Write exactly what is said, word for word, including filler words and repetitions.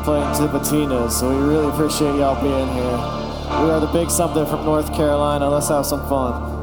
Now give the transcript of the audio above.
playing Tipitinas, so we really appreciate y'all being here. We are the Big Something from North Carolina. Let's have some fun.